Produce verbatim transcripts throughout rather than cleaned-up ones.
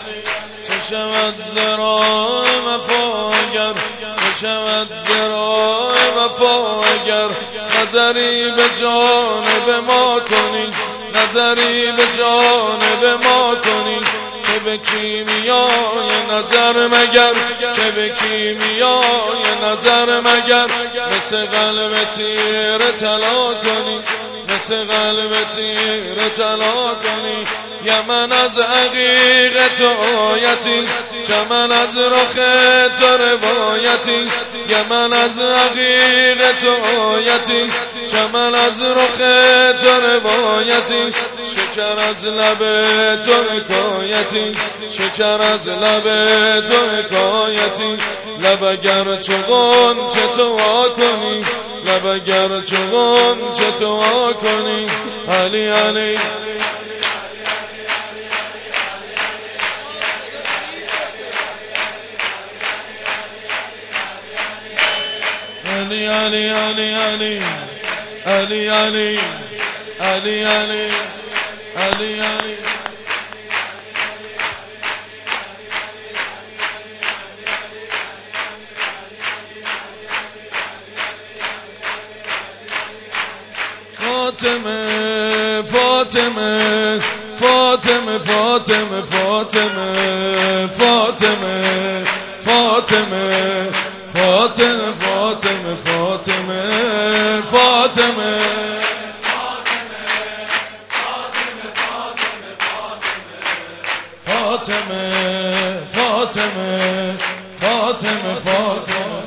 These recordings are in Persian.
چه شود زرای وفاگر، چه شود زرای وفاگر، نظری به جانب ما کنی، نظری به جانب ما کنی، که به کیمیای نظر مگر، که به کیمیای نظر مگر، مثل قلب تیر طلا کنی، مثل قلب تیر طلا کنی. یمن از عقیق تو آیتی، چمن از رخ تو روایتی، یمن از عقیق تو آیتی، چمن از رخ تو روایتی، شکر از لب تو حکایتی، شکر از لب تو حکایتی. لب اگر چو غنچه تو وا کنی، لب اگر چو غنچه تو وا کنی. علی علی علی علی علی علی علی علی علی علی علی علی. فاطمه فاطمه فاطمه فاطمه فاطمه فاطمه فاطمه فاطمه فاطمه فاطمه فاطمه فاطمه فاطمه فاطمه فاطمه.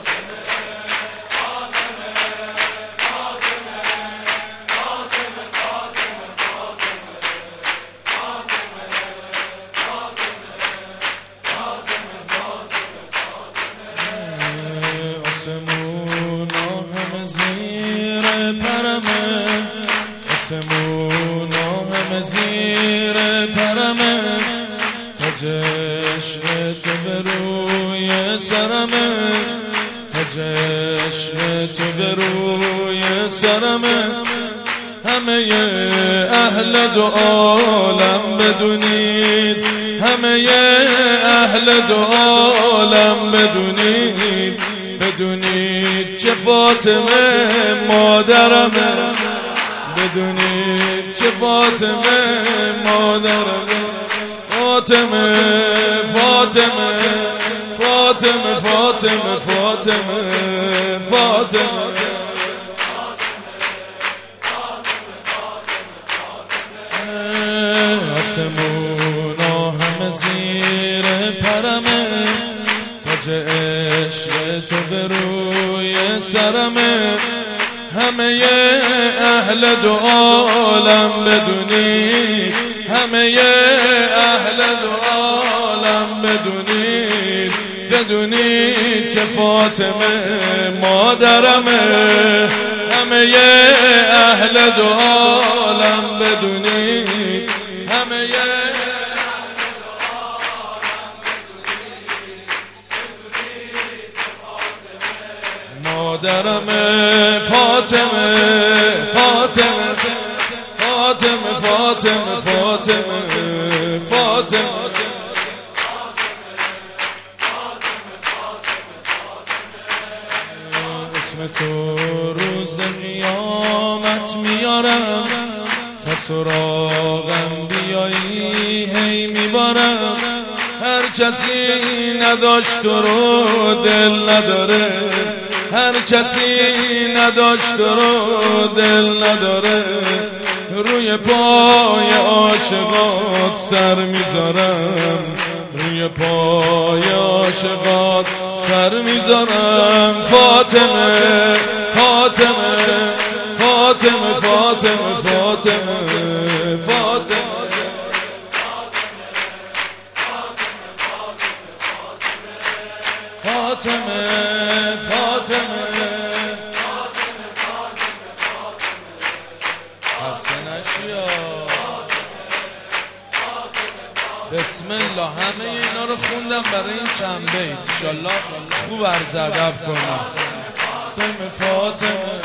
آسمونا همه زیر پرمه، آسمونا همه زیر پرمه، تاج عشق تو به روی سرمه، تاج عشق تو به روی سرمه. همه اهل دو عالم بدونید، همه اهل دو عالم بدونید، بدونید که فاطمه مادرمه، بدونید که فاطمه مادرمه. فاطمه فاطمه فاطمه فاطمه فاطمه فاطمه. آسمونا همه زیر پرمه، تاج عشق تو به روی سرمه. همه اهل دو عالم بدونید، همه اهل دو عالم بدونید، بدونید که فاطمه مادرمه. همه اهل دو عالم بدونید، همه مادرمه. فاطمه فاطمه فاطمه فاطمه فاطمه فاطمه. اسم تو روز قیامت میارم، تا سراغم بیایی هی میبارم. هر کسی نداشت تو رو دل نداره، هر کسی نداشت تو رو دل نداره. روی پای عاشقات سر میذارم، روی پای عاشقات سر میذارم. فاطمه فاطمه فاطمه فاطمه فاطمه فاطمه. فاطمه فاطمه حسن اشیا. بسم الله. همه اینا رو خوندم برای این چند بیت، انشالله خوب عرض ادب کنم. فاطمه فاطمه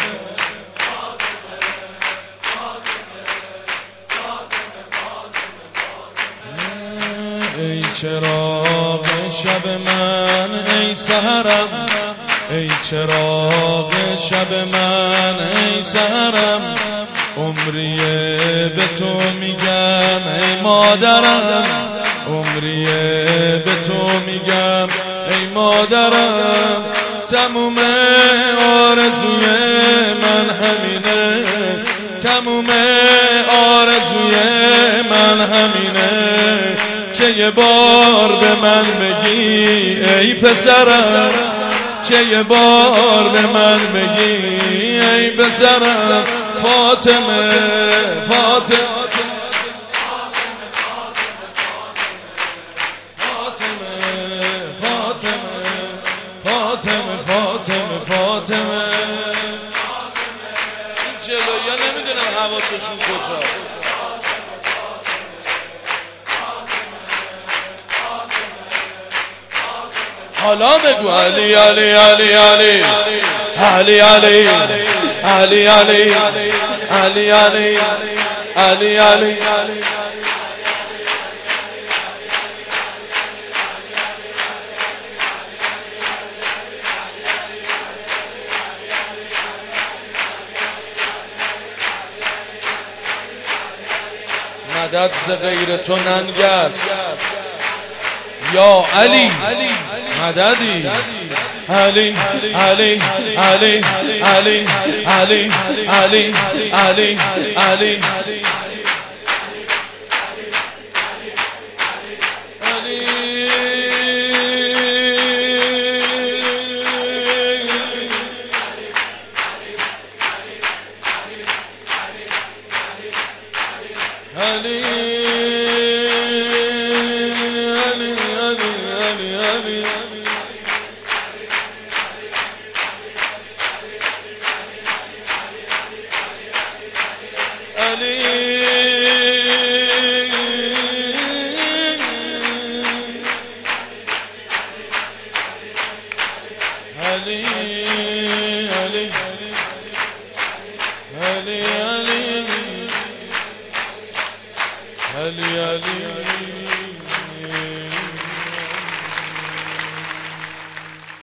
ای چراغ شب من ای سحرم، ای چراغ شب من ای سحرم، عمریه به تو میگم ای مادرم، عمریه به تو میگم ای مادرم. تموم آرزوی من همینه، تموم آرزوی من همینه که یه بار به من بگی ای پسرم، که یه بار به من بگی ای پسرم. فاطمه فاطمه فاطمه فاطمه فاطمه. جلویا نمیدونم حواسشون کجاست. حالا بگو علی علی علی علی علی علی علی علی علی علی علی علی مدد ز غیر تو ننگس یا علی مددی علی علی علی علی علی علی علی علی علی Ali Ali Ali Ali Ali Ali